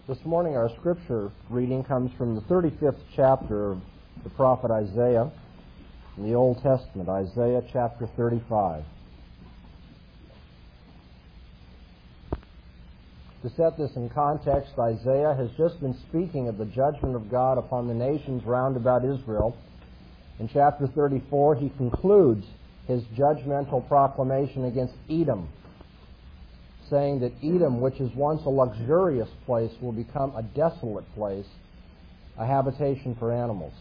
This morning our scripture reading comes from the 35th chapter of the prophet Isaiah in the Old Testament, Isaiah chapter 35. To set this in context, Isaiah has just been speaking of the judgment of God upon the nations round about Israel. In chapter 34, he concludes his judgmental proclamation against Edom, saying that Edom, which is once a luxurious place, will become a desolate place, a habitation for animals.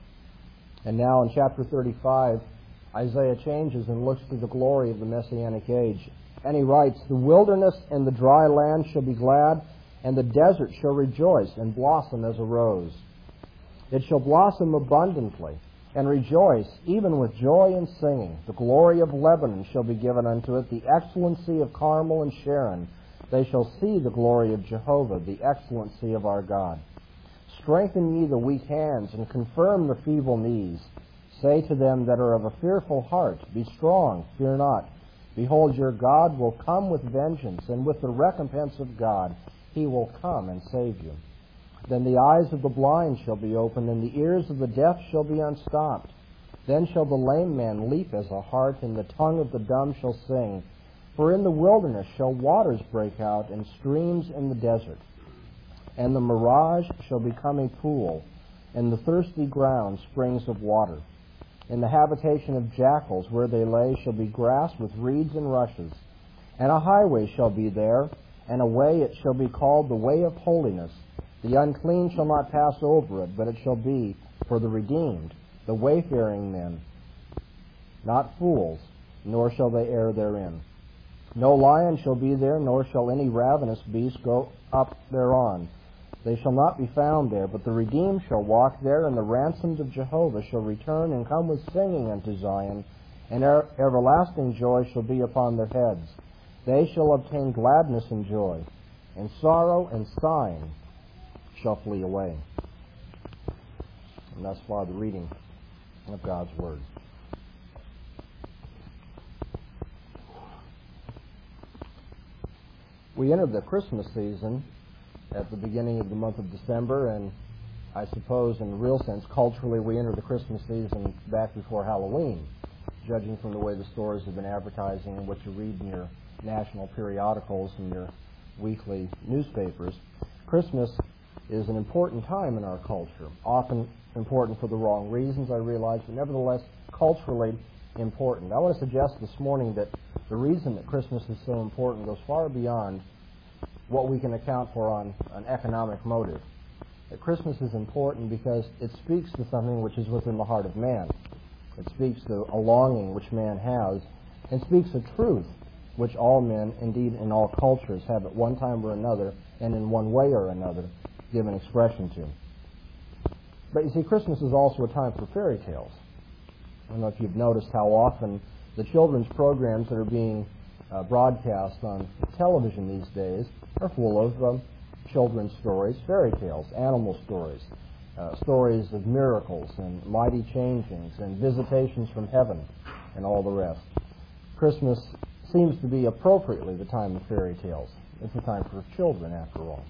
And now in chapter 35, Isaiah changes and looks to the glory of the Messianic age. And he writes, "The wilderness and the dry land shall be glad, and the desert shall rejoice and blossom as a rose. It shall blossom abundantly, and rejoice, even with joy and singing. The glory of Lebanon shall be given unto it, the excellency of Carmel and Sharon. They shall see the glory of Jehovah, the excellency of our God. Strengthen ye the weak hands, and confirm the feeble knees. Say to them that are of a fearful heart, Be strong, fear not. Behold, your God will come with vengeance, and with the recompense of God he will come and save you. Then the eyes of the blind shall be opened, and the ears of the deaf shall be unstopped. Then shall the lame man leap as a hart, and the tongue of the dumb shall sing. For in the wilderness shall waters break out, and streams in the desert. And the mirage shall become a pool, and the thirsty ground springs of water. In the habitation of jackals where they lay shall be grass with reeds and rushes. And a highway shall be there, and a way it shall be called the way of holiness. The unclean shall not pass over it, but it shall be for the redeemed, the wayfaring men, not fools, nor shall they err therein. No lion shall be there, nor shall any ravenous beast go up thereon. They shall not be found there, but the redeemed shall walk there, and the ransomed of Jehovah shall return and come with singing unto Zion, and everlasting joy shall be upon their heads. They shall obtain gladness and joy, and sorrow and sighing shall flee away." And thus far the reading of God's Word. We entered the Christmas season at the beginning of the month of December, and I suppose in a real sense, culturally, we entered the Christmas season back before Halloween, judging from the way the stores have been advertising and what you read in your national periodicals and your weekly newspapers. Christmas is an important time in our culture, often important for the wrong reasons, I realize, but nevertheless culturally important. I want to suggest this morning that the reason that Christmas is so important goes far beyond what we can account for on an economic motive. That Christmas is important because it speaks to something which is within the heart of man. It speaks to a longing which man has, and speaks a truth which all men, indeed in all cultures, have at one time or another, and in one way or another, given expression to. But you see, Christmas is also a time for fairy tales. I don't know if you've noticed how often the children's programs that are being broadcast on television these days are full of children's stories, fairy tales, animal stories, stories of miracles and mighty changings and visitations from heaven and all the rest. Christmas seems to be appropriately the time of fairy tales. It's a time for children, after all.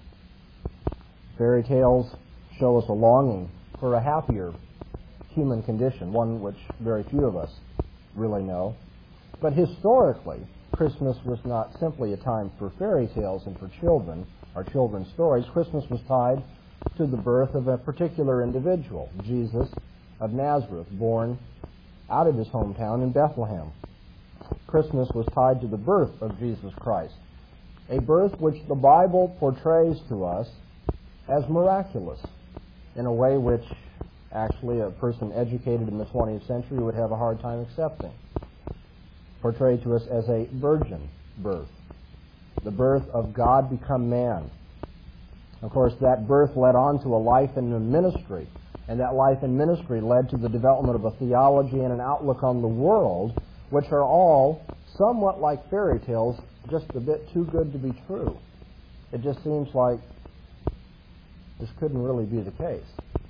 Fairy tales show us a longing for a happier human condition, one which very few of us really know. But historically, Christmas was not simply a time for fairy tales and for children, or children's stories. Christmas was tied to the birth of a particular individual, Jesus of Nazareth, born out of his hometown in Bethlehem. Christmas was tied to the birth of Jesus Christ, a birth which the Bible portrays to us as miraculous, in a way which actually a person educated in the 20th century would have a hard time accepting. Portrayed to us as a virgin birth, the birth of God become man. Of course, that birth led on to a life and a ministry, and that life and ministry led to the development of a theology and an outlook on the world, which are all somewhat like fairy tales, just a bit too good to be true. It just seems like this couldn't really be the case.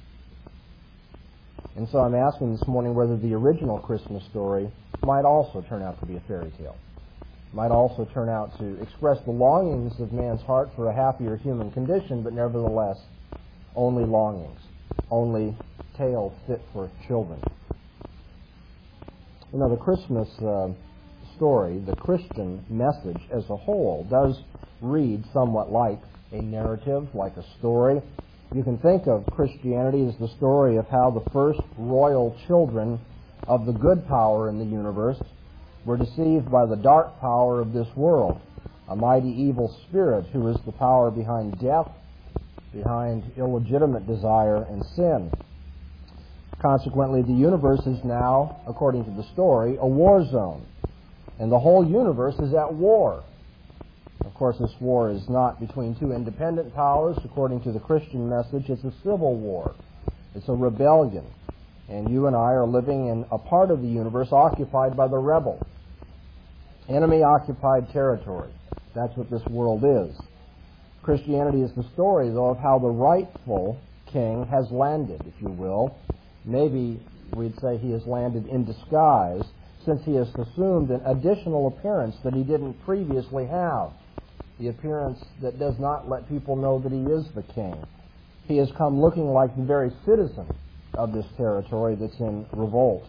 And so I'm asking this morning whether the original Christmas story might also turn out to be a fairy tale. might also turn out to express the longings of man's heart for a happier human condition, but nevertheless, only longings, only tales fit for children. You know, the Christmas story, the Christian message as a whole, does read somewhat like a narrative, like a story. You can think of Christianity as the story of how the first royal children of the good power in the universe were deceived by the dark power of this world, a mighty evil spirit who is the power behind death, behind illegitimate desire and sin. Consequently, the universe is now, according to the story, a war zone, and the whole universe is at war. Of course, this war is not between two independent powers. According to the Christian message, it's a civil war. It's a rebellion. And you and I are living in a part of the universe occupied by the rebel. Enemy-occupied territory. That's what this world is. Christianity is the story, though, of how the rightful king has landed, if you will. Maybe we'd say he has landed in disguise, since he has assumed an additional appearance that he didn't previously have. The appearance that does not let people know that he is the king. He has come looking like the very citizen of this territory that's in revolt.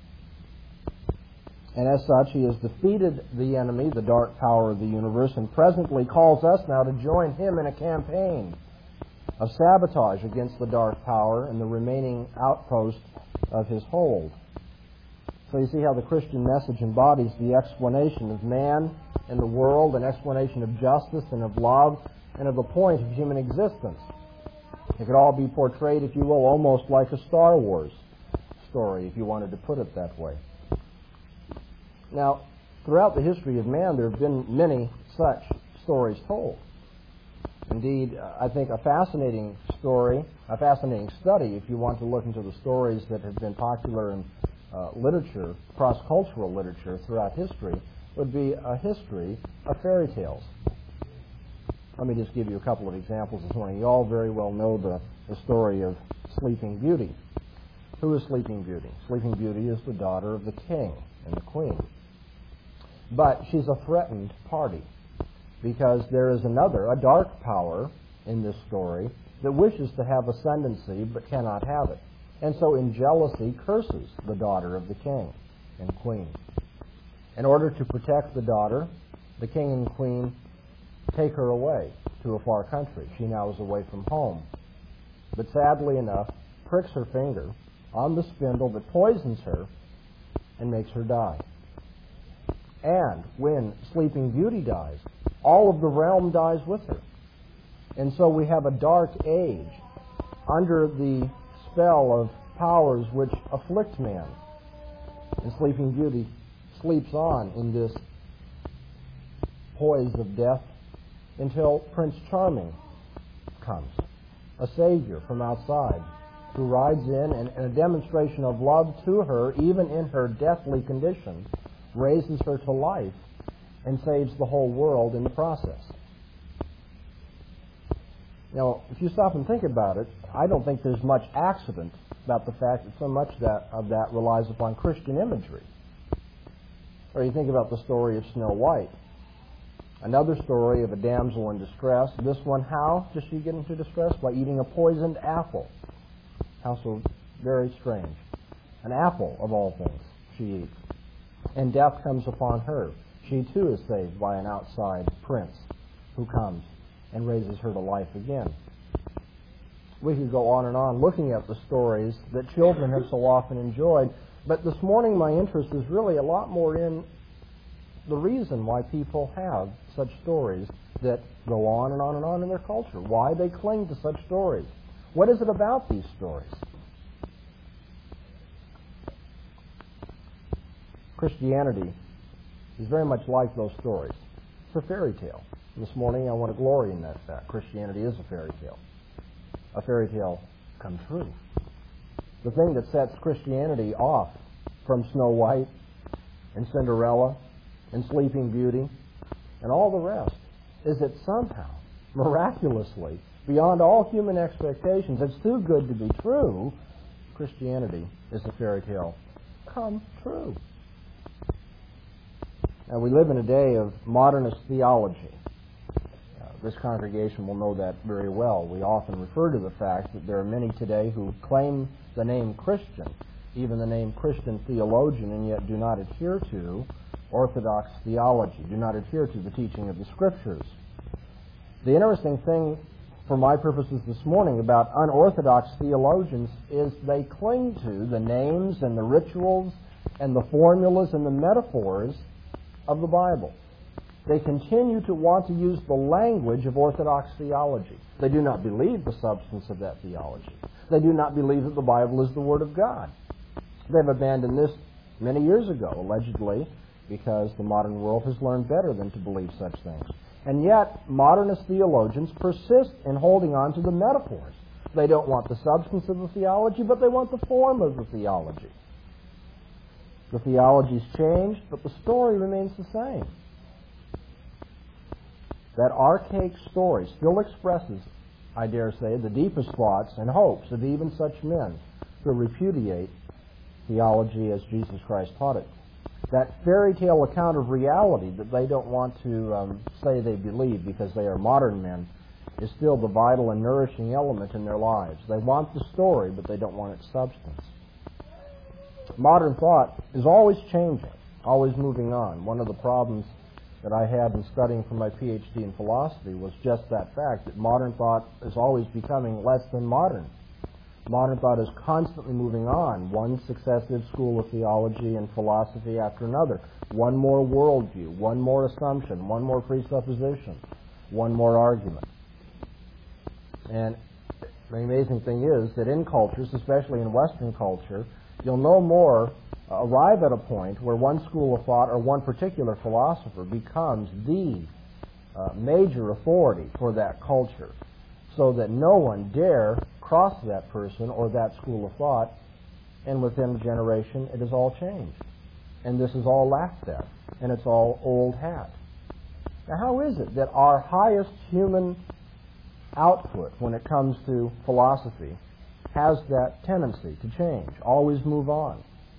And as such, he has defeated the enemy, the dark power of the universe, and presently calls us now to join him in a campaign of sabotage against the dark power and the remaining outpost of his hold. So you see how the Christian message embodies the explanation of man and the world, an explanation of justice and of love and of the point of human existence. It could all be portrayed, if you will, almost like a Star Wars story, if you wanted to put it that way. Now, throughout the history of man, there have been many such stories told. Indeed, I think a fascinating story, a fascinating study, if you want to look into the stories that have been popular in literature, cross-cultural literature throughout history, would be a history of fairy tales. Let me just give you a couple of examples this morning. You all very well know the story of Sleeping Beauty. Who is Sleeping Beauty? Sleeping Beauty is the daughter of the king and the queen. But she's a threatened party because there is another, a dark power in this story that wishes to have ascendancy but cannot have it. And so in jealousy curses the daughter of the king and queen. In order to protect the daughter, the king and queen take her away to a far country. She now is away from home. But sadly enough, pricks her finger on the spindle that poisons her and makes her die. And when Sleeping Beauty dies, all of the realm dies with her. And so we have a dark age under the spell of powers which afflict man. And Sleeping Beauty sleeps on in this poise of death until Prince Charming comes, a savior from outside, who rides in and a demonstration of love to her, even in her deathly condition, raises her to life and saves the whole world in the process. Now, if you stop and think about it, I don't think there's much accident about the fact that so much of that relies upon Christian imagery. Or you think about the story of Snow White. Another story of a damsel in distress. This one, how does she get into distress? By eating a poisoned apple. How so very strange. An apple, of all things, she eats. And death comes upon her. She too is saved by an outside prince who comes and raises her to life again. We could go on and on looking at the stories that children have so often enjoyed, but this morning my interest is really a lot more in the reason why people have such stories that go on and on and on in their culture, why they cling to such stories. What is it about these stories? Christianity is very much like those stories. It's a fairy tale. This morning I want to glory in that fact. Christianity is a fairy tale come true. The thing that sets Christianity off from Snow White and Cinderella and Sleeping Beauty and all the rest is that somehow, miraculously, beyond all human expectations, it's too good to be true, Christianity is a fairy tale come true. Now, we live in a day of modernist theology. This congregation will know that very well. We often refer to the fact that there are many today who claim the name Christian, even the name Christian theologian, and yet do not adhere to Orthodox theology, do not adhere to the teaching of the Scriptures. The interesting thing for my purposes this morning about unorthodox theologians is they cling to the names and the rituals and the formulas and the metaphors of the Bible. They continue to want to use the language of Orthodox theology. They do not believe the substance of that theology. They do not believe that the Bible is the Word of God. They've abandoned this many years ago, allegedly, because the modern world has learned better than to believe such things. And yet, modernist theologians persist in holding on to the metaphors. They don't want the substance of the theology, but they want the form of the theology. The theology's changed, but the story remains the same. That archaic story still expresses, I dare say, the deepest thoughts and hopes of even such men who repudiate theology as Jesus Christ taught it. That fairy tale account of reality that they don't want to say they believe because they are modern men is still the vital and nourishing element in their lives. They want the story, but they don't want its substance. Modern thought is always changing, always moving on. One of the problems that I had in studying for my PhD in philosophy was just that fact, that modern thought is always becoming less than modern. Modern thought is constantly moving on, one successive school of theology and philosophy after another, one more worldview, one more assumption, one more presupposition, one more argument. And the amazing thing is that in cultures, especially in Western culture, you'll no more arrive at a point where one school of thought or one particular philosopher becomes the major authority for that culture, so that no one dare cross that person or that school of thought, and within a generation it is all changed. And this is all laughed at, and it's all old hat. Now, how is it that our highest human output when it comes to philosophy has that tendency to change, always move on?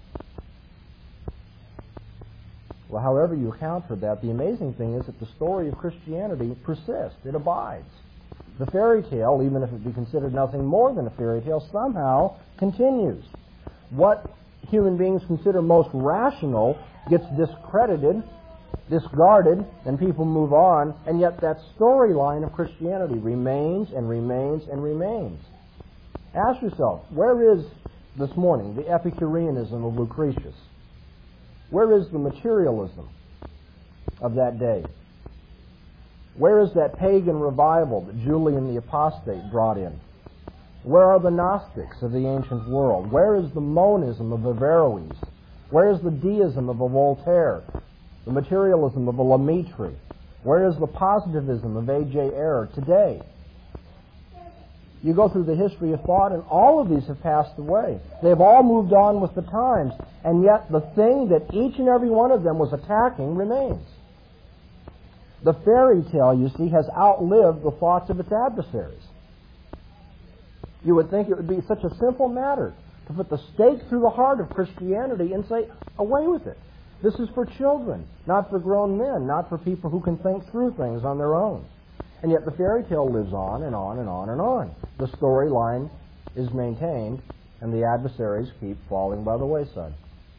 Well, however you account for that, the amazing thing is that the story of Christianity persists. It abides. The fairy tale, even if it be considered nothing more than a fairy tale, somehow continues. What human beings consider most rational gets discredited, discarded, and people move on, and yet that storyline of Christianity remains and remains and remains. Ask yourself, where is, this morning, the Epicureanism of Lucretius? Where is the materialism of that day? Where is that pagan revival that Julian the Apostate brought in? Where are the Gnostics of the ancient world? Where is the monism of Averroes? Where is the deism of a Voltaire? The materialism of a Lemaitre? Where is the positivism of A.J. Ayer today? You go through the history of thought, and all of these have passed away. They've all moved on with the times, and yet the thing that each and every one of them was attacking remains. The fairy tale, you see, has outlived the thoughts of its adversaries. You would think it would be such a simple matter to put the stake through the heart of Christianity and say, away with it. This is for children, not for grown men, not for people who can think through things on their own. And yet the fairy tale lives on and on and on and on. The storyline is maintained, and the adversaries keep falling by the wayside.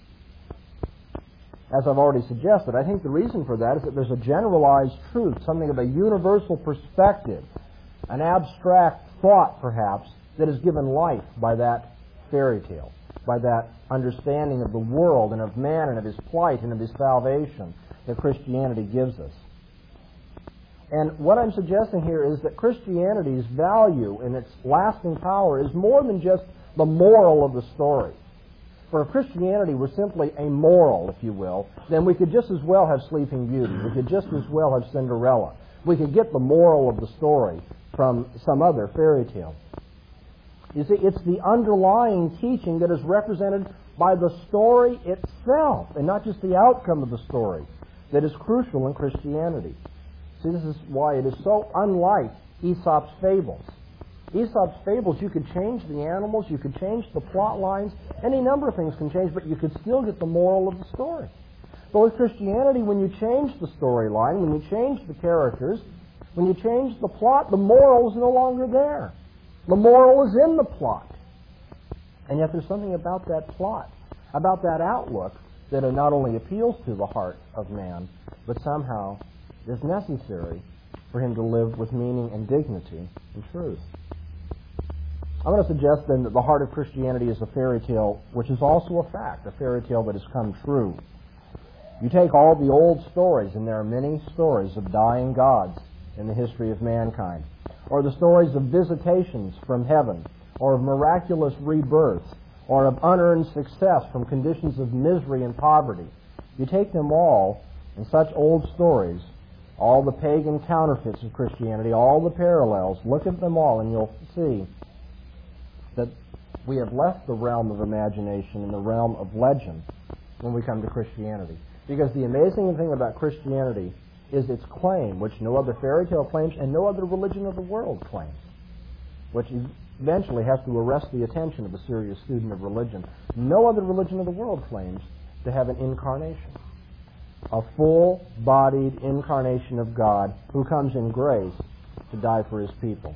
As I've already suggested, I think the reason for that is that there's a generalized truth, something of a universal perspective, an abstract thought, perhaps, that is given life by that fairy tale, by that understanding of the world and of man and of his plight and of his salvation that Christianity gives us. And what I'm suggesting here is that Christianity's value and its lasting power is more than just the moral of the story. For if Christianity were simply a moral, if you will, then we could just as well have Sleeping Beauty. We could just as well have Cinderella. We could get the moral of the story from some other fairy tale. You see, it's the underlying teaching that is represented by the story itself, and not just the outcome of the story, that is crucial in Christianity. See, this is why it is so unlike Aesop's fables. Aesop's fables, you could change the animals, you could change the plot lines, any number of things can change, but you could still get the moral of the story. But with Christianity, when you change the storyline, when you change the characters, when you change the plot, the moral is no longer there. The moral is in the plot. And yet there's something about that plot, about that outlook, that it not only appeals to the heart of man, but somehow is necessary for him to live with meaning and dignity and truth. I'm going to suggest then that the heart of Christianity is a fairy tale, which is also a fact, a fairy tale that has come true. You take all the old stories, and there are many stories of dying gods in the history of mankind, or the stories of visitations from heaven, or of miraculous rebirths, or of unearned success from conditions of misery and poverty. You take them all, in such old stories, all the pagan counterfeits of Christianity, all the parallels, look at them all, and you'll see that we have left the realm of imagination and the realm of legend when we come to Christianity. Because the amazing thing about Christianity is its claim, which no other fairy tale claims and no other religion of the world claims, which eventually has to arrest the attention of a serious student of religion. No other religion of the world claims to have an incarnation, a full-bodied incarnation of God who comes in grace to die for his people.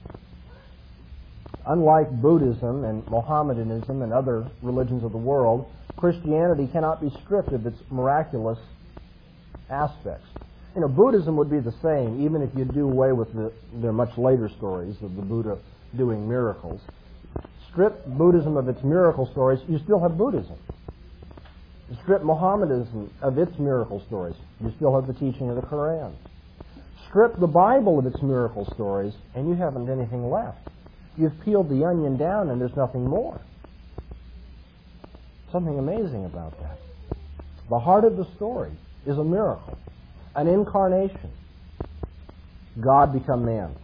Unlike Buddhism and Mohammedanism and other religions of the world, Christianity cannot be stripped of its miraculous aspects. Buddhism would be the same, even if you do away with their much later stories of the Buddha doing miracles. Strip Buddhism of its miracle stories, you still have Buddhism. Strip Mohammedanism of its miracle stories, you still have the teaching of the Quran. Strip the Bible of its miracle stories, and you haven't anything left. You've peeled the onion down, and there's nothing more. Something amazing about that. The heart of the story is a miracle, an incarnation. God become man.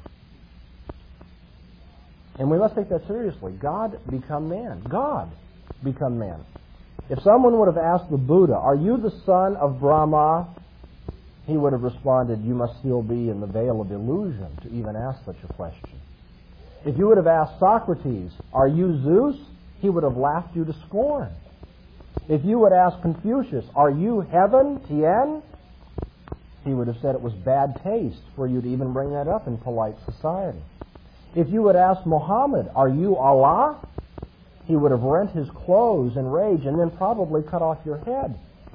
And we must take that seriously. God become man. God become man. If someone would have asked the Buddha, "Are you the son of Brahma?" he would have responded, "You must still be in the veil of illusion to even ask such a question." If you would have asked Socrates, "Are you Zeus?" he would have laughed you to scorn. If you would ask Confucius, "Are you heaven, Tien?" he would have said it was bad taste for you to even bring that up in polite society. If you would ask Muhammad, "Are you Allah?" he would have rent his clothes in rage and then probably cut off your head.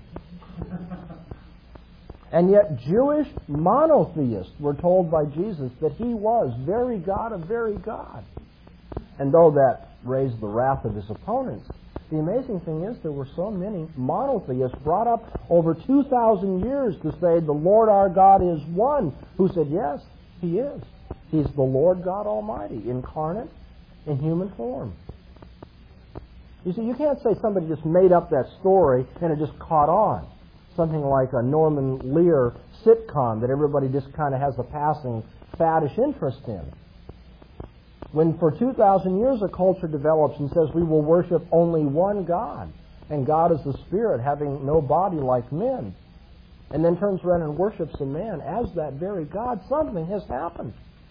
And yet Jewish monotheists were told by Jesus that he was very God of very God. And though that raised the wrath of his opponents, the amazing thing is there were so many monotheists brought up over 2,000 years to say the Lord our God is one, who said, yes, he is. He's the Lord God Almighty, incarnate in human form. You see, you can't say somebody just made up that story and it just caught on. Something like a Norman Lear sitcom that everybody just kind of has a passing faddish interest in. When for 2,000 years a culture develops and says we will worship only one God, and God is the Spirit having no body like men, and then turns around and worships a man as that very God, something has happened.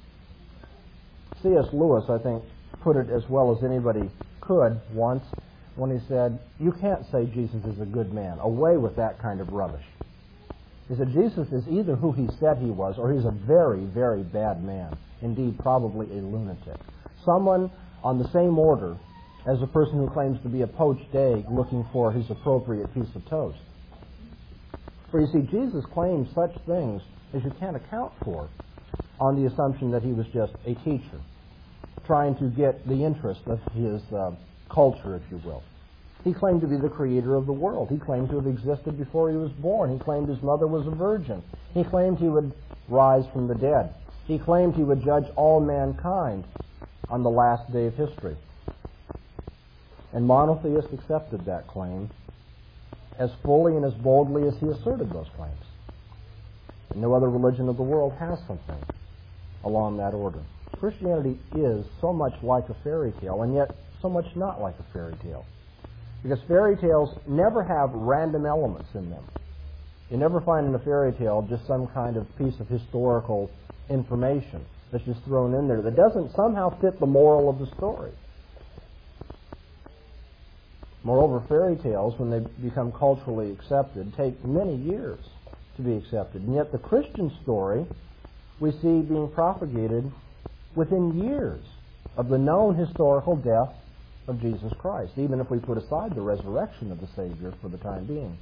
C.S. Lewis, I think, put it as well as anybody could once when he said, "You can't say Jesus is a good man. Away with that kind of rubbish." He said, Jesus is either who he said he was, or he's a very, very bad man. Indeed, probably a lunatic. Someone on the same order as a person who claims to be a poached egg looking for his appropriate piece of toast. For you see, Jesus claims such things as you can't account for on the assumption that he was just a teacher, trying to get the interest of his culture, if you will. He claimed to be the creator of the world. He claimed to have existed before he was born. He claimed his mother was a virgin. He claimed he would rise from the dead. He claimed he would judge all mankind on the last day of history. And monotheists accepted that claim as fully and as boldly as he asserted those claims. And no other religion of the world has something along that order. Christianity is so much like a fairy tale, and yet so much not like a fairy tale. Because fairy tales never have random elements in them. You never find in a fairy tale just some kind of piece of historical information that's just thrown in there that doesn't somehow fit the moral of the story. Moreover, fairy tales, when they become culturally accepted, take many years to be accepted. And yet the Christian story we see being propagated within years of the known historical death of Jesus Christ, even if we put aside the resurrection of the Savior for the time being.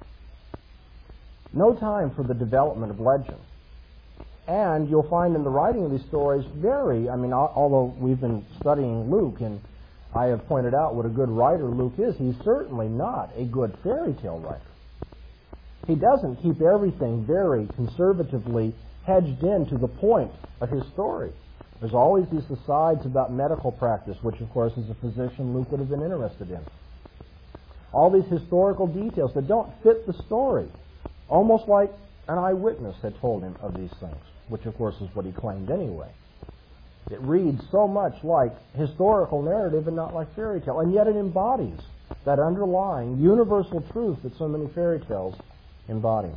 No time for the development of legend. And you'll find in the writing of these stories although we've been studying Luke, and I have pointed out what a good writer Luke is, he's certainly not a good fairy tale writer. He doesn't keep everything very conservatively hedged in to the point of his story. There's always these asides about medical practice, which, of course, as a physician, Luke would have been interested in. All these historical details that don't fit the story, almost like an eyewitness had told him of these things, which, of course, is what he claimed anyway. It reads so much like historical narrative and not like fairy tale, and yet it embodies that underlying universal truth that so many fairy tales embody.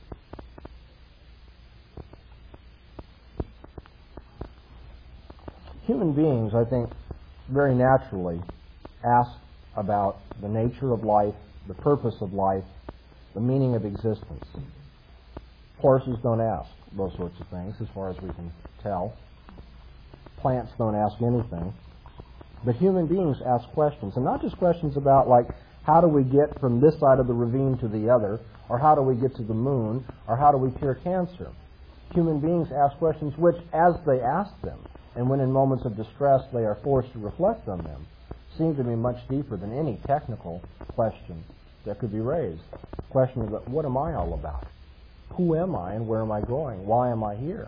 Human beings, I think, very naturally ask about the nature of life, the purpose of life, the meaning of existence. Horses don't ask those sorts of things, as far as we can tell. Plants don't ask anything. But human beings ask questions, and not just questions about, like, how do we get from this side of the ravine to the other, or how do we get to the moon, or how do we cure cancer. Human beings ask questions which, as they ask them, and when in moments of distress they are forced to reflect on them, seem to be much deeper than any technical question that could be raised. Question about, what am I all about? Who am I and where am I going? Why am I here?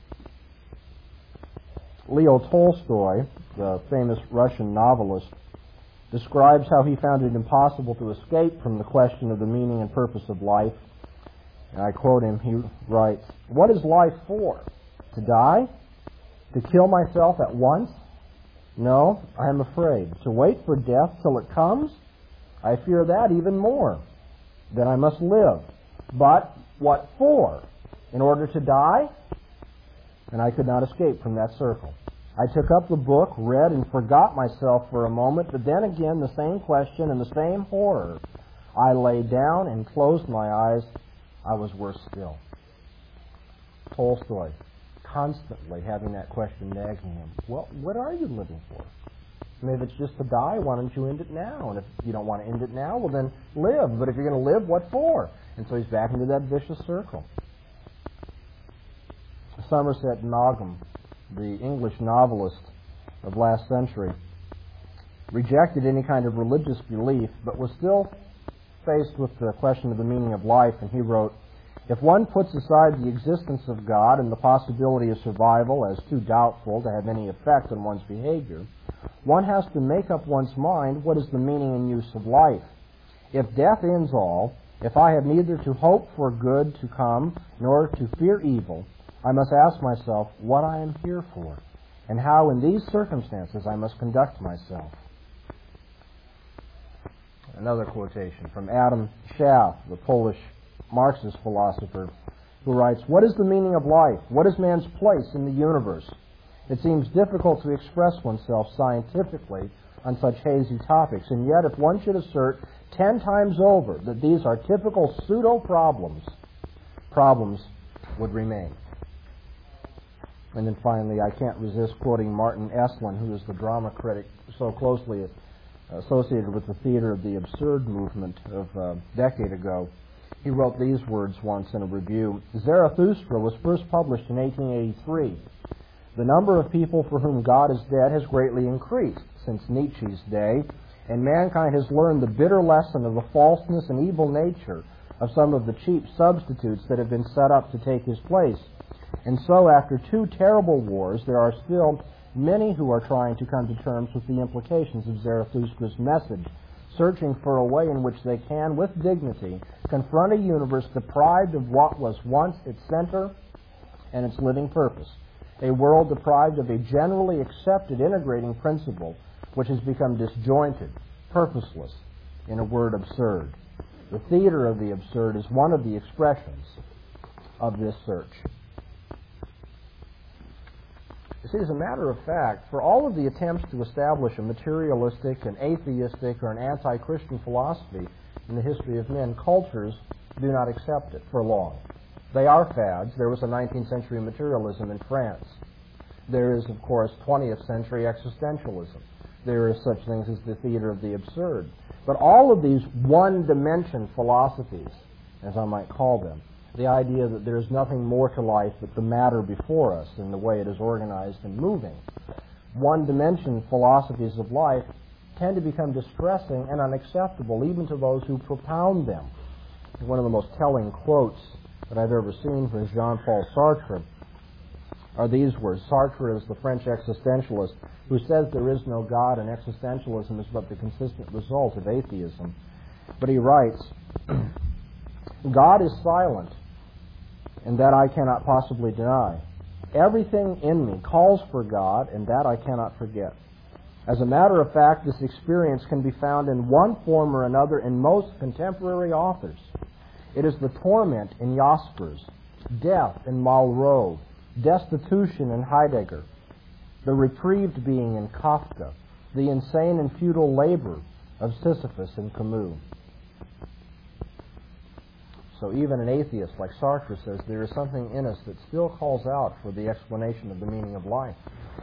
Leo Tolstoy, the famous Russian novelist, describes how he found it impossible to escape from the question of the meaning and purpose of life. And I quote him, he writes, "What is life for? To die? To kill myself at once? No, I am afraid. To wait for death till it comes? I fear that even more. Then I must live. But what for? In order to die?" And I could not escape from that circle. I took up the book, read, and forgot myself for a moment, but then again the same question and the same horror. I lay down and closed my eyes. I was worse still. Tolstoy, constantly having that question nagging him. Well, what are you living for? I mean, if it's just to die, why don't you end it now? And if you don't want to end it now, well then live. But if you're going to live, what for? And so he's back into that vicious circle. Somerset Maugham, the English novelist of last century, rejected any kind of religious belief, but was still faced with the question of the meaning of life, and he wrote, "If one puts aside the existence of God and the possibility of survival as too doubtful to have any effect on one's behavior, one has to make up one's mind what is the meaning and use of life. If death ends all, if I have neither to hope for good to come nor to fear evil, I must ask myself what I am here for, and how in these circumstances I must conduct myself." Another quotation from Adam Schaff, the Polish Marxist philosopher, who writes, "What is the meaning of life? What is man's place in the universe? It seems difficult to express oneself scientifically on such hazy topics, and yet if one should assert 10 times over that these are typical pseudo-problems, problems would remain." And then finally, I can't resist quoting Martin Esslin, who is the drama critic so closely associated with the theater of the absurd movement of a decade ago. He wrote these words once in a review. "Zarathustra was first published in 1883. The number of people for whom God is dead has greatly increased since Nietzsche's day, and mankind has learned the bitter lesson of the falseness and evil nature of some of the cheap substitutes that have been set up to take his place. And so, after 2 terrible wars, there are still many who are trying to come to terms with the implications of Zarathustra's message, searching for a way in which they can, with dignity, confront a universe deprived of what was once its center and its living purpose, a world deprived of a generally accepted integrating principle which has become disjointed, purposeless, in a word, absurd. The theater of the absurd is one of the expressions of this search." see, as a matter of fact, for all of the attempts to establish a materialistic, an atheistic, or an anti-Christian philosophy in the history of men, cultures do not accept it for long. They are fads. There was a 19th century materialism in France. There is, of course, 20th century existentialism. There are such things as the theater of the absurd. But all of these one-dimension philosophies, as I might call them, the idea that there is nothing more to life but the matter before us and the way it is organized and moving, one-dimension philosophies of life tend to become distressing and unacceptable even to those who propound them. One of the most telling quotes that I've ever seen from Jean-Paul Sartre are these words. Sartre is the French existentialist who says there is no God and existentialism is but the consistent result of atheism. But he writes, God is silent, and that I cannot possibly deny. Everything in me calls for God, and that I cannot forget. As a matter of fact, this experience can be found in one form or another in most contemporary authors. It is the torment in Jaspers, death in Malraux, destitution in Heidegger, the reprieved being in Kafka, the insane and futile labor of Sisyphus in Camus. So even an atheist like Sartre says there is something in us that still calls out for the explanation of the meaning of life.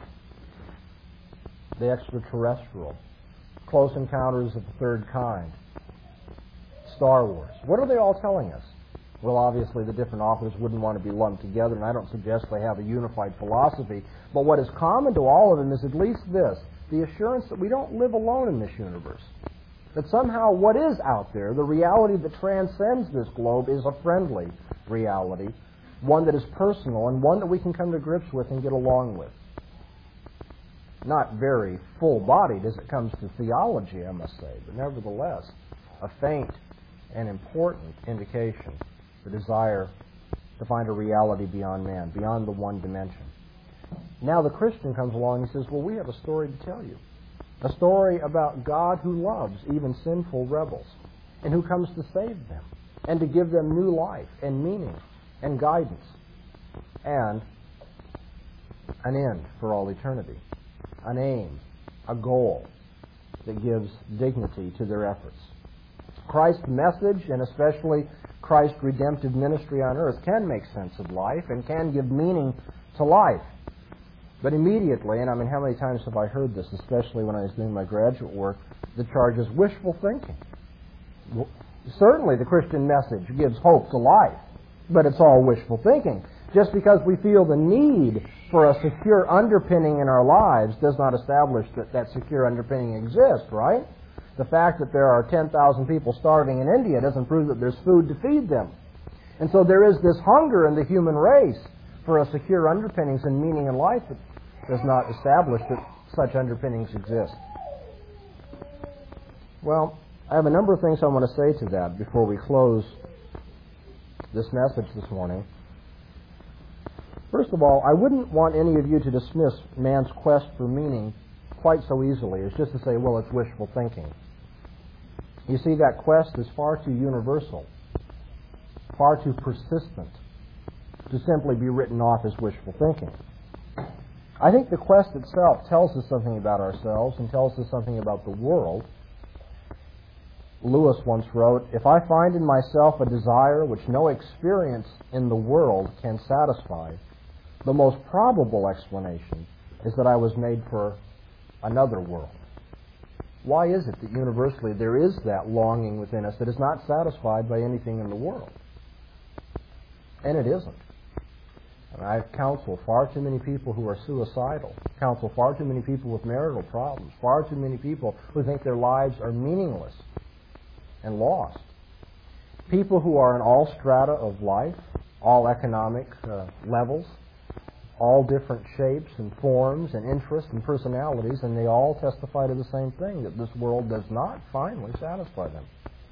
The extraterrestrial, Close Encounters of the Third Kind, Star Wars. What are they all telling us? Well, obviously the different authors wouldn't want to be lumped together, and I don't suggest they have a unified philosophy, but what is common to all of them is at least this, the assurance that we don't live alone in this universe. That somehow what is out there, the reality that transcends this globe, is a friendly reality, one that is personal, and one that we can come to grips with and get along with. Not very full-bodied as it comes to theology, I must say, but nevertheless, a faint and important indication, the desire to find a reality beyond man, beyond the one dimension. Now the Christian comes along and says, well, we have a story to tell you. A story about God who loves even sinful rebels and who comes to save them and to give them new life and meaning and guidance and an end for all eternity, an aim, a goal that gives dignity to their efforts. Christ's message, and especially Christ's redemptive ministry on earth, can make sense of life and can give meaning to life. But immediately, and I mean, how many times have I heard this, especially when I was doing my graduate work, the charge is wishful thinking. Well, certainly the Christian message gives hope to life, but it's all wishful thinking. Just because we feel the need for a secure underpinning in our lives does not establish that that secure underpinning exists, right? The fact that there are 10,000 people starving in India doesn't prove that there's food to feed them. And so there is this hunger in the human race for a secure underpinnings and meaning in life that does not establish that such underpinnings exist. Well, I have a number of things I want to say to that before we close this message this morning. First of all, I wouldn't want any of you to dismiss man's quest for meaning quite so easily as just to say, well, it's wishful thinking. You see, that quest is far too universal, far too persistent to simply be written off as wishful thinking. I think the quest itself tells us something about ourselves and tells us something about the world. Lewis once wrote, "If I find in myself a desire which no experience in the world can satisfy, the most probable explanation is that I was made for another world." Why is it that universally there is that longing within us that is not satisfied by anything in the world? And it isn't. And I've counseled far too many people who are suicidal, counseled far too many people with marital problems, far too many people who think their lives are meaningless and lost. People who are in all strata of life, all economic levels, all different shapes and forms and interests and personalities, and they all testify to the same thing, that this world does not finally satisfy them.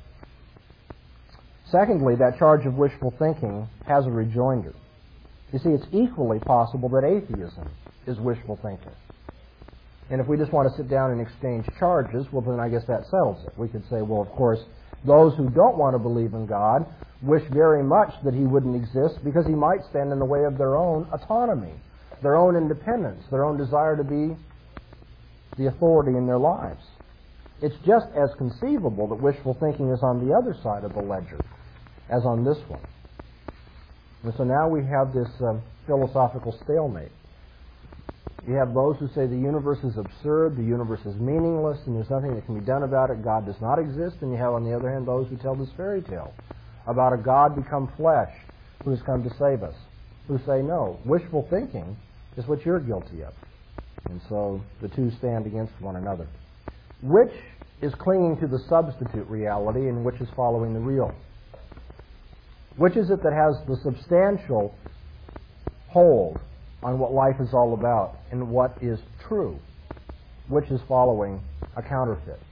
Secondly, that charge of wishful thinking has a rejoinder. You see, it's equally possible that atheism is wishful thinking. And if we just want to sit down and exchange charges, well, then I guess that settles it. We could say, well, of course, those who don't want to believe in God wish very much that He wouldn't exist because He might stand in the way of their own autonomy, their own independence, their own desire to be the authority in their lives. It's just as conceivable that wishful thinking is on the other side of the ledger as on this one. And so now we have this philosophical stalemate. You have those who say the universe is absurd, the universe is meaningless, and there's nothing that can be done about it, God does not exist. And you have, on the other hand, those who tell this fairy tale about a God become flesh who has come to save us, who say, no, wishful thinking is what you're guilty of. And so the two stand against one another. Which is clinging to the substitute reality and which is following the real? Which is it that has the substantial hold on what life is all about and what is true? Which is following a counterfeit?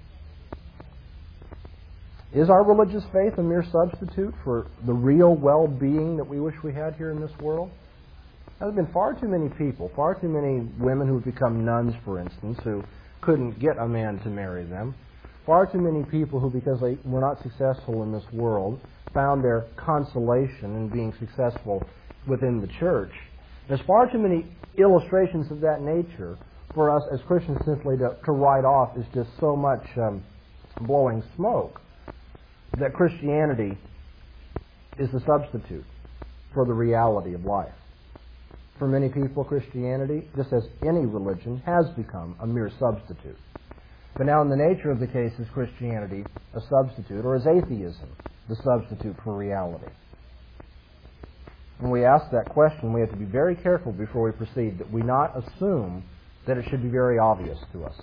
Is our religious faith a mere substitute for the real well-being that we wish we had here in this world? There have been far too many people, far too many women who have become nuns, for instance, who couldn't get a man to marry them. Far too many people who, because they were not successful in this world, found their consolation in being successful within the church. There's far too many illustrations of that nature for us as Christians simply to write off as just so much blowing smoke that Christianity is the substitute for the reality of life. For many people, Christianity, just as any religion, has become a mere substitute. But now in the nature of the case, is Christianity a substitute, or is atheism the substitute for reality? When we ask that question, we have to be very careful before we proceed that we not assume that it should be very obvious to us.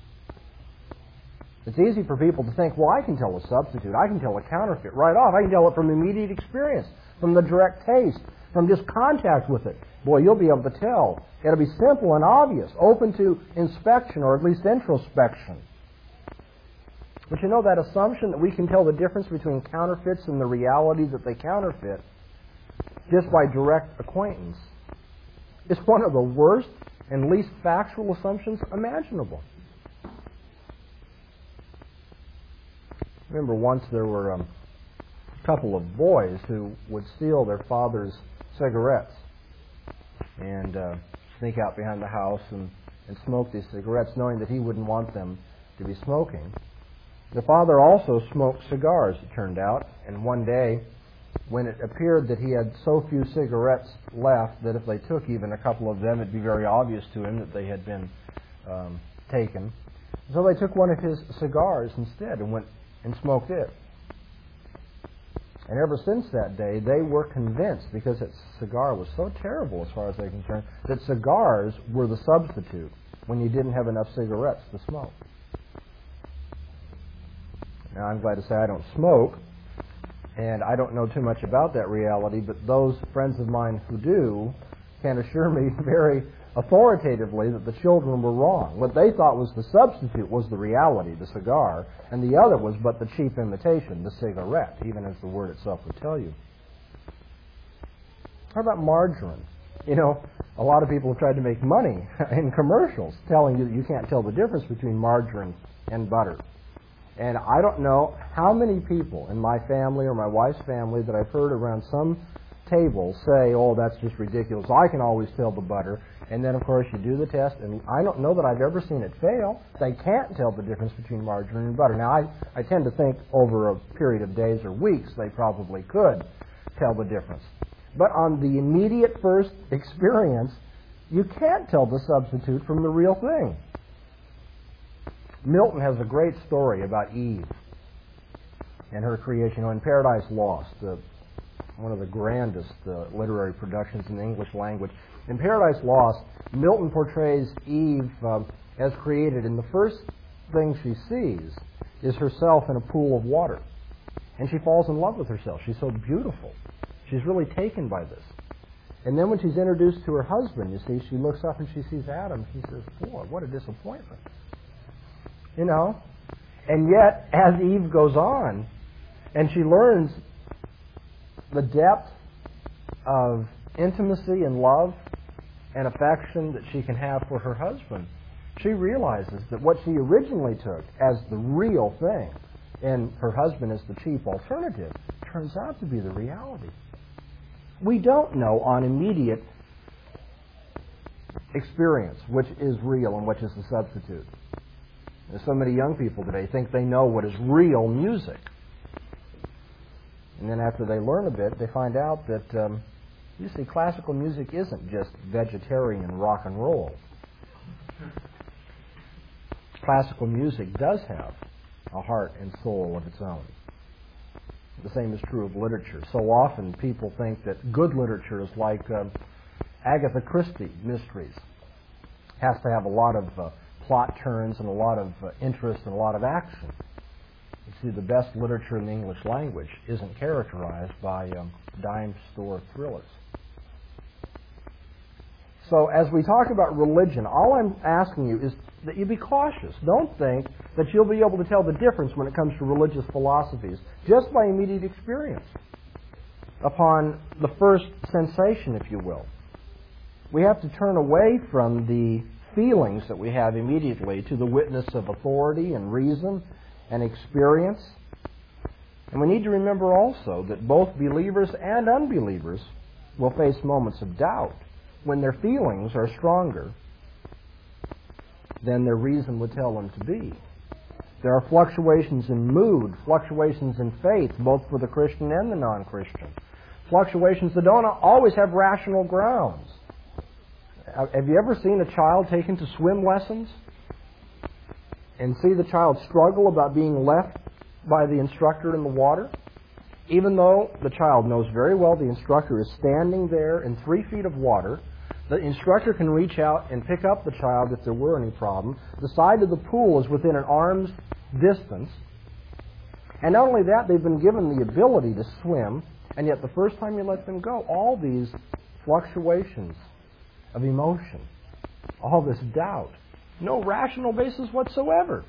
It's easy for people to think, well, I can tell a substitute, I can tell a counterfeit right off, I can tell it from immediate experience, from the direct taste, from just contact with it. Boy, you'll be able to tell. It'll be simple and obvious, open to inspection or at least introspection. But you know, that assumption that we can tell the difference between counterfeits and the reality that they counterfeit just by direct acquaintance is one of the worst and least factual assumptions imaginable. Remember, once there were a couple of boys who would steal their father's cigarettes and sneak out behind the house and smoke these cigarettes, knowing that he wouldn't want them to be smoking. The father also smoked cigars, it turned out, and one day, when it appeared that he had so few cigarettes left that if they took even a couple of them, it'd be very obvious to him that they had been taken. So they took one of his cigars instead and went and smoked it. And ever since that day, they were convinced, because its cigar was so terrible as far as they're concerned, that cigars were the substitute when you didn't have enough cigarettes to smoke. Now, I'm glad to say I don't smoke, and I don't know too much about that reality, but those friends of mine who do can assure me very authoritatively that the children were wrong. What they thought was the substitute was the reality, the cigar, and the other was but the cheap imitation, the cigarette, even as the word itself would tell you. How about margarine? You know, a lot of people have tried to make money in commercials telling you that you can't tell the difference between margarine and butter. And I don't know how many people in my family or my wife's family that I've heard around some table say, oh, that's just ridiculous, I can always tell the butter. And then, of course, you do the test, and I don't know that I've ever seen it fail. They can't tell the difference between margarine and butter. Now, I tend to think over a period of days or weeks they probably could tell the difference. But on the immediate first experience, you can't tell the substitute from the real thing. Milton has a great story about Eve and her creation. You know, in Paradise Lost, one of the grandest literary productions in the English language. In Paradise Lost, Milton portrays Eve as created, and the first thing she sees is herself in a pool of water. And she falls in love with herself. She's so beautiful. She's really taken by this. And then when she's introduced to her husband, you see, she looks up and she sees Adam. She says, boy, what a disappointment. You know? And yet, as Eve goes on, and she learns the depth of intimacy and love and affection that she can have for her husband, she realizes that what she originally took as the real thing and her husband as the cheap alternative turns out to be the reality. We don't know on immediate experience, which is real and which is the substitute. There's so many young people today think they know what is real music. And then after they learn a bit, they find out that, you see, classical music isn't just vegetarian rock and roll. Classical music does have a heart and soul of its own. The same is true of literature. So often people think that good literature is like Agatha Christie mysteries. Has to have a lot of plot turns and a lot of interest and a lot of action. You see, the best literature in the English language isn't characterized by dime store thrillers. So as we talk about religion, all I'm asking you is that you be cautious. Don't think that you'll be able to tell the difference when it comes to religious philosophies just by immediate experience, upon the first sensation, if you will. We have to turn away from the feelings that we have immediately to the witness of authority and reason and experience. And we need to remember also that both believers and unbelievers will face moments of doubt when their feelings are stronger than their reason would tell them to be. There are fluctuations in mood, fluctuations in faith, both for the Christian and the non-Christian. Fluctuations that don't always have rational grounds. Have you ever seen a child taken to swim lessons and see the child struggle about being left by the instructor in the water? Even though the child knows very well the instructor is standing there in 3 feet of water, the instructor can reach out and pick up the child if there were any problem. The side of the pool is within an arm's distance. And not only that, they've been given the ability to swim, and yet the first time you let them go, all these fluctuations of emotion, all this doubt, no rational basis whatsoever.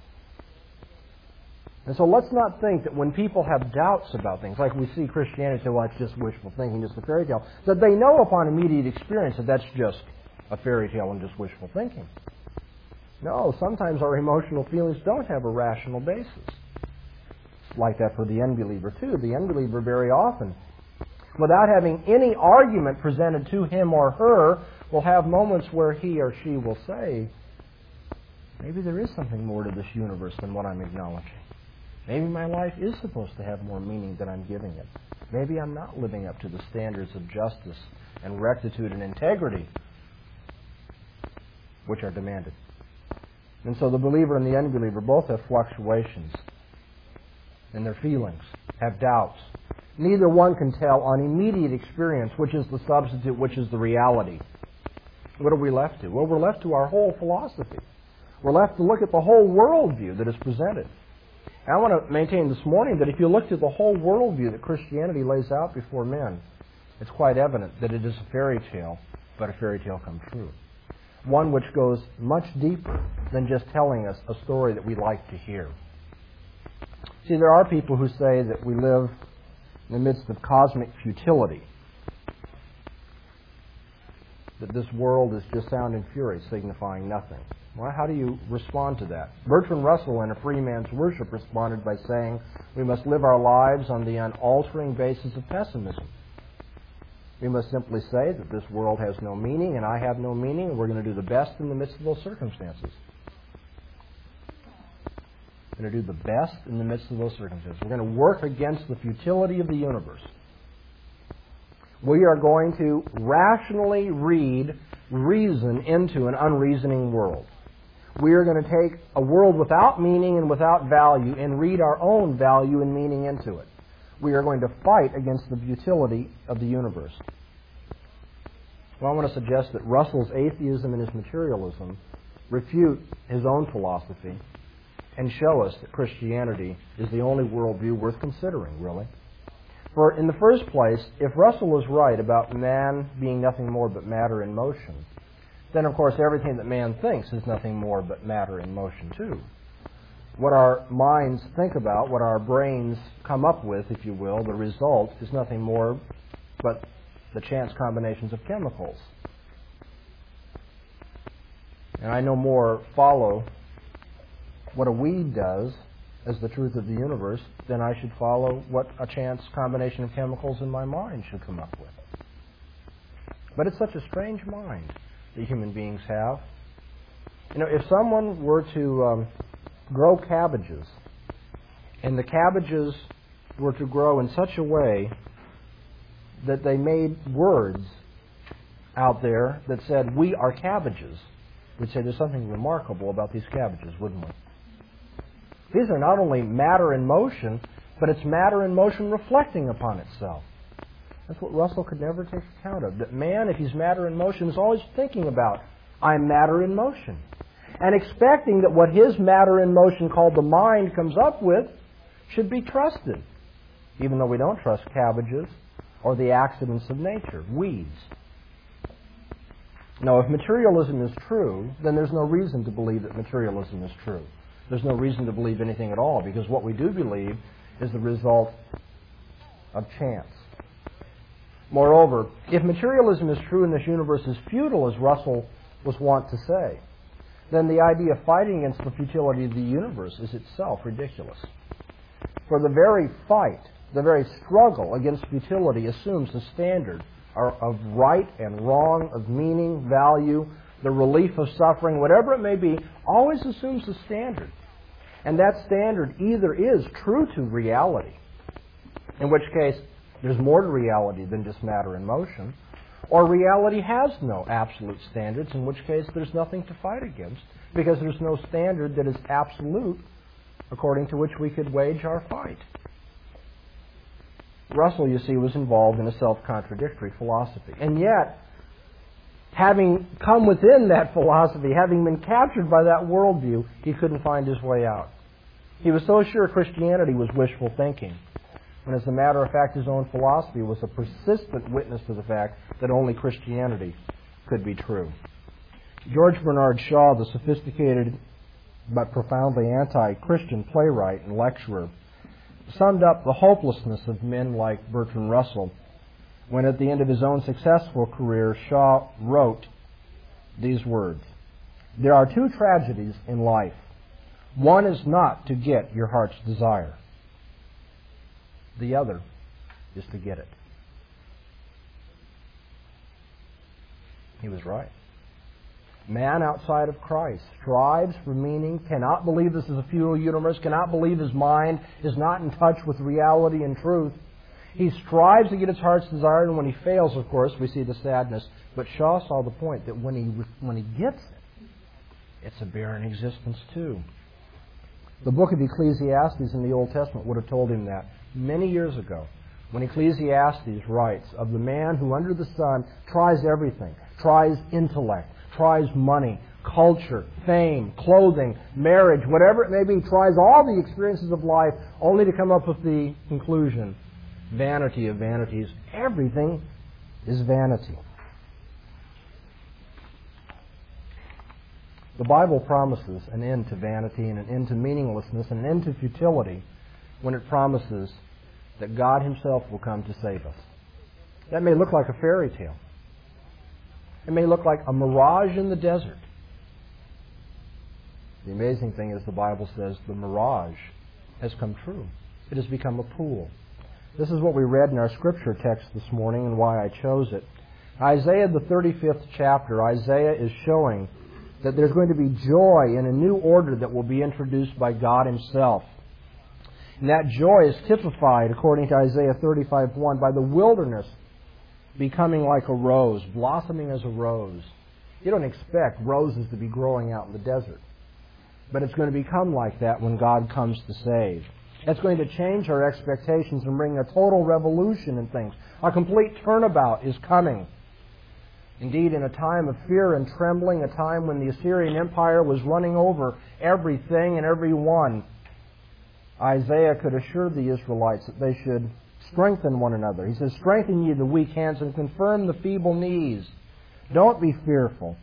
And so let's not think that when people have doubts about things, like we see Christianity say, well, it's just wishful thinking, just a fairy tale, that they know upon immediate experience that that's just a fairy tale and just wishful thinking. No, sometimes our emotional feelings don't have a rational basis. It's like that for the unbeliever too. The unbeliever very often, without having any argument presented to him or her, will have moments where he or she will say, maybe there is something more to this universe than what I'm acknowledging. Maybe my life is supposed to have more meaning than I'm giving it. Maybe I'm not living up to the standards of justice and rectitude and integrity which are demanded. And so the believer and the unbeliever both have fluctuations in their feelings, have doubts. Neither one can tell on immediate experience which is the substitute, which is the reality. What are we left to? Well, we're left to our whole philosophy. We're left to look at the whole worldview that is presented. I want to maintain this morning that if you look at the whole worldview that Christianity lays out before men, it's quite evident that it is a fairy tale, but a fairy tale come true. One which goes much deeper than just telling us a story that we like to hear. See, there are people who say that we live in the midst of cosmic futility, that this world is just sound and fury, signifying nothing. Well, how do you respond to that? Bertrand Russell, in A Free Man's Worship, responded by saying, we must live our lives on the unaltering basis of pessimism. We must simply say that this world has no meaning and I have no meaning, and we're going to do the best in the midst of those circumstances. We're going to do the best in the midst of those circumstances. We're going to work against the futility of the universe. We are going to rationally reason into an unreasoning world. We are going to take a world without meaning and without value and read our own value and meaning into it. We are going to fight against the futility of the universe. Well, I want to suggest that Russell's atheism and his materialism refute his own philosophy and show us that Christianity is the only worldview worth considering, really. For in the first place, if Russell was right about man being nothing more but matter in motion, then of course everything that man thinks is nothing more but matter in motion too. What our minds think about, what our brains come up with, if you will, the result is nothing more but the chance combinations of chemicals. And I no more follow what a weed does as the truth of the universe than I should follow what a chance combination of chemicals in my mind should come up with. But it's such a strange mind that human beings have. You know, if someone were to grow cabbages, and the cabbages were to grow in such a way that they made words out there that said, "We are cabbages," we'd say there's something remarkable about these cabbages, wouldn't we? These are not only matter in motion, but it's matter in motion reflecting upon itself. That's what Russell could never take account of. That man, if he's matter in motion, is always thinking about, I'm matter in motion. And expecting that what his matter in motion called the mind comes up with should be trusted. Even though we don't trust cabbages or the accidents of nature, weeds. Now, if materialism is true, then there's no reason to believe that materialism is true. There's no reason to believe anything at all, because what we do believe is the result of chance. Moreover, if materialism is true and this universe is futile, as Russell was wont to say, then the idea of fighting against the futility of the universe is itself ridiculous. For the very fight, the very struggle against futility assumes the standard of right and wrong, of meaning, value, the relief of suffering, whatever it may be, always assumes a standard. And that standard either is true to reality, in which case there's more to reality than just matter in motion, or reality has no absolute standards, in which case there's nothing to fight against, because there's no standard that is absolute according to which we could wage our fight. Russell, you see, was involved in a self-contradictory philosophy. And yet, having come within that philosophy, having been captured by that worldview, he couldn't find his way out. He was so sure Christianity was wishful thinking, when as a matter of fact his own philosophy was a persistent witness to the fact that only Christianity could be true. George Bernard Shaw, the sophisticated but profoundly anti-Christian playwright and lecturer, summed up the hopelessness of men like Bertrand Russell when at the end of his own successful career, Shaw wrote these words: "There are two tragedies in life. One is not to get your heart's desire. The other is to get it." He was right. Man outside of Christ strives for meaning, cannot believe this is a futile universe, cannot believe his mind is not in touch with reality and truth. He strives to get his heart's desire, and when he fails, of course, we see the sadness. But Shaw saw the point that when he gets it, it's a barren existence too. The book of Ecclesiastes in the Old Testament would have told him that many years ago, when Ecclesiastes writes of the man who under the sun tries everything, tries intellect, tries money, culture, fame, clothing, marriage, whatever it may be, tries all the experiences of life only to come up with the conclusion, vanity of vanities, everything is vanity. The Bible promises an end to vanity and an end to meaninglessness and an end to futility when it promises that God Himself will come to save us. That may look like a fairy tale. It may look like a mirage in the desert. The amazing thing is the Bible says the mirage has come true. It has become a pool. This is what we read in our scripture text this morning and why I chose it. Isaiah, the 35th chapter, Isaiah is showing that there's going to be joy in a new order that will be introduced by God Himself. And that joy is typified, according to Isaiah 35:1, by the wilderness becoming like a rose, blossoming as a rose. You don't expect roses to be growing out in the desert. But it's going to become like that when God comes to save. It's going to change our expectations and bring a total revolution in things. A complete turnabout is coming. Indeed, in a time of fear and trembling, a time when the Assyrian Empire was running over everything and everyone, Isaiah could assure the Israelites that they should strengthen one another. He says, "Strengthen ye the weak hands and confirm the feeble knees. Don't be fearful."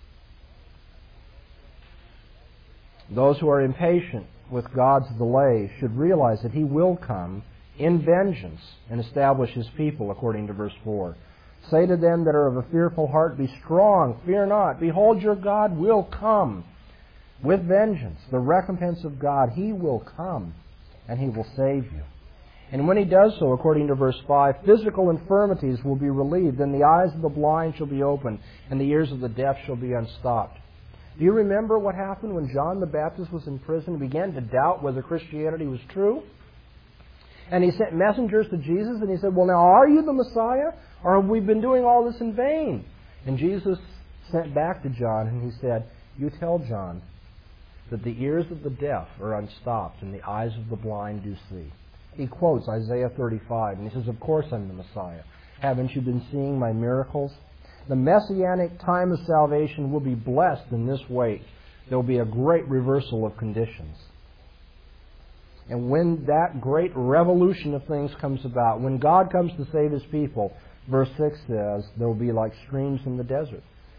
Those who are impatient with God's delay should realize that He will come in vengeance and establish His people, according to verse 4. "Say to them that are of a fearful heart, Be strong, fear not. Behold, your God will come with vengeance. The recompense of God, He will come, and He will save you." And when he does so, according to verse 5, physical infirmities will be relieved, and the eyes of the blind shall be opened, and the ears of the deaf shall be unstopped. Do you remember what happened when John the Baptist was in prison and began to doubt whether Christianity was true? And he sent messengers to Jesus, and he said, well, now, are you the Messiah, or have we been doing all this in vain? And Jesus sent back to John, and he said, you tell John that the ears of the deaf are unstopped, and the eyes of the blind do see. He quotes Isaiah 35, and he says, of course I'm the Messiah. Haven't you been seeing my miracles? The messianic time of salvation will be blessed in this way. There will be a great reversal of conditions. And when that great revolution of things comes about, when God comes to save His people, verse 6 says, there will be like streams in the desert.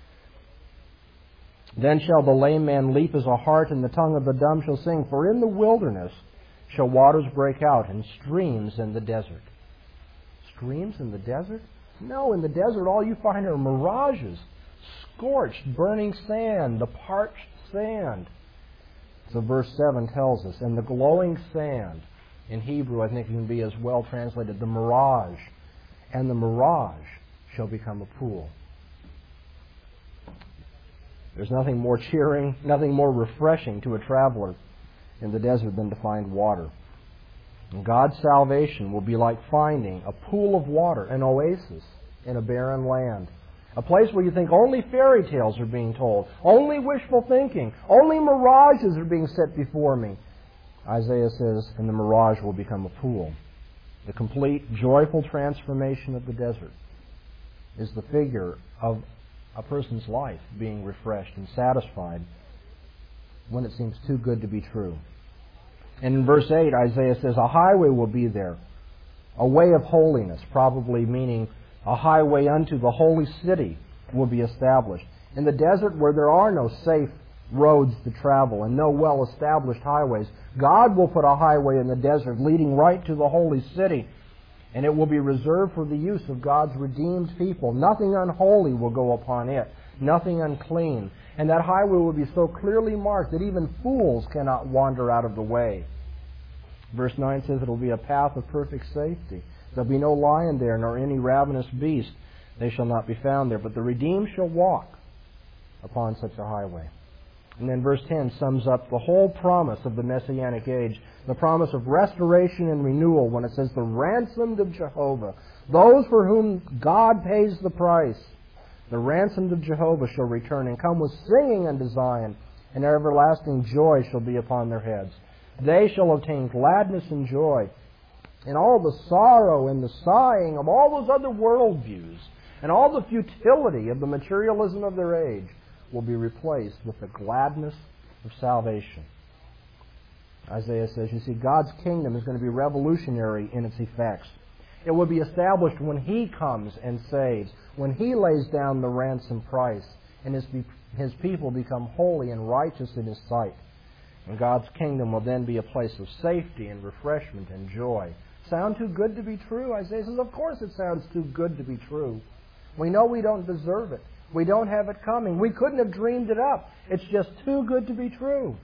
Then shall the lame man leap as a hart, and the tongue of the dumb shall sing. For in the wilderness shall waters break out, and streams in the desert. Streams in the desert? No, in the desert all you find are mirages, scorched, burning sand, the parched sand. So verse 7 tells us, and the glowing sand, in Hebrew I think it can be as well translated, the mirage, and the mirage shall become a pool. There's nothing more cheering, nothing more refreshing to a traveler in the desert than to find water. And God's salvation will be like finding a pool of water, an oasis in a barren land. A place where you think only fairy tales are being told, only wishful thinking, only mirages are being set before me. Isaiah says, and the mirage will become a pool. The complete, joyful transformation of the desert is the figure of a person's life being refreshed and satisfied when it seems too good to be true. And in verse 8, Isaiah says, a highway will be there, a way of holiness, probably meaning a highway unto the holy city will be established. In the desert where there are no safe roads to travel and no well-established highways, God will put a highway in the desert leading right to the holy city, and it will be reserved for the use of God's redeemed people. Nothing unholy will go upon it, nothing unclean. And that highway will be so clearly marked that even fools cannot wander out of the way. Verse 9 says it will be a path of perfect safety. There'll be no lion there, nor any ravenous beast. They shall not be found there. But the redeemed shall walk upon such a highway. And then verse 10 sums up the whole promise of the Messianic age, the promise of restoration and renewal when it says the ransomed of Jehovah, those for whom God pays the price. The ransomed of Jehovah shall return and come with singing unto Zion, and everlasting joy shall be upon their heads. They shall obtain gladness and joy, and all the sorrow and the sighing of all those other worldviews, and all the futility of the materialism of their age will be replaced with the gladness of salvation. Isaiah says, you see, God's kingdom is going to be revolutionary in its effects. It will be established when He comes and saves, when He lays down the ransom price, and His people become holy and righteous in His sight. And God's kingdom will then be a place of safety and refreshment and joy. Sound too good to be true? Isaiah says, of course it sounds too good to be true. We know we don't deserve it. We don't have it coming. We couldn't have dreamed it up. It's just too good to be true.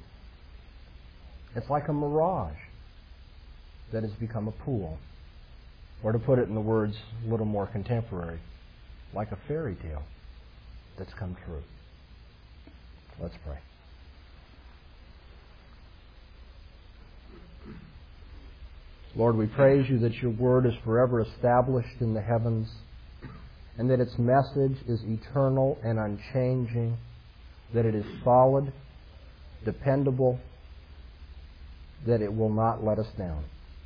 It's like a mirage that has become a pool. Or to put it in the words a little more contemporary, like a fairy tale that's come true. Let's pray. Lord, we praise You that Your Word is forever established in the heavens, and that its message is eternal and unchanging, that it is solid, dependable, that it will not let us down.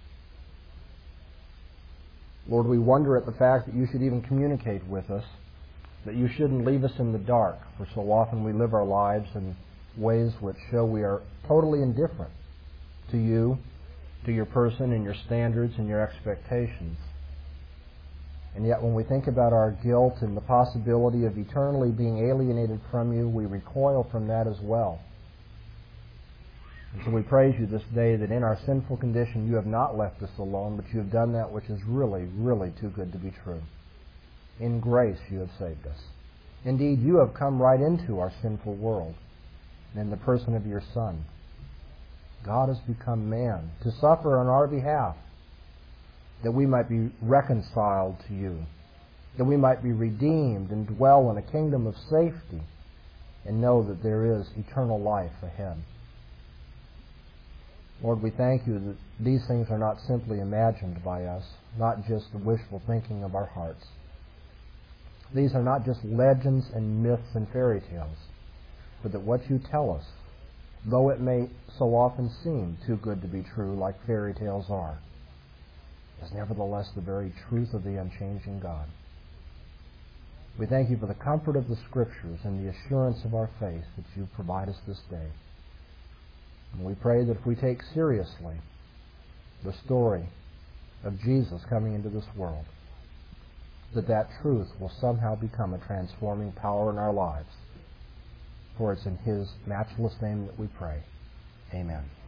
Lord, we wonder at the fact that You should even communicate with us, that You shouldn't leave us in the dark, for so often we live our lives in ways which show we are totally indifferent to You, to Your person and Your standards and Your expectations. And yet when we think about our guilt and the possibility of eternally being alienated from You, we recoil from that as well. And so we praise You this day that in our sinful condition You have not left us alone, but You have done that which is really, really too good to be true. In grace You have saved us. Indeed, You have come right into our sinful world, and in the person of Your Son, God has become man to suffer on our behalf, that we might be reconciled to you, that we might be redeemed and dwell in a kingdom of safety and know that there is eternal life ahead. Lord, we thank you that these things are not simply imagined by us, not just the wishful thinking of our hearts. These are not just legends and myths and fairy tales, but that what you tell us, though it may so often seem too good to be true, like fairy tales are, is nevertheless the very truth of the unchanging God. We thank you for the comfort of the Scriptures and the assurance of our faith that you provide us this day. And we pray that if we take seriously the story of Jesus coming into this world, that truth will somehow become a transforming power in our lives. For it's in His matchless name that we pray. Amen.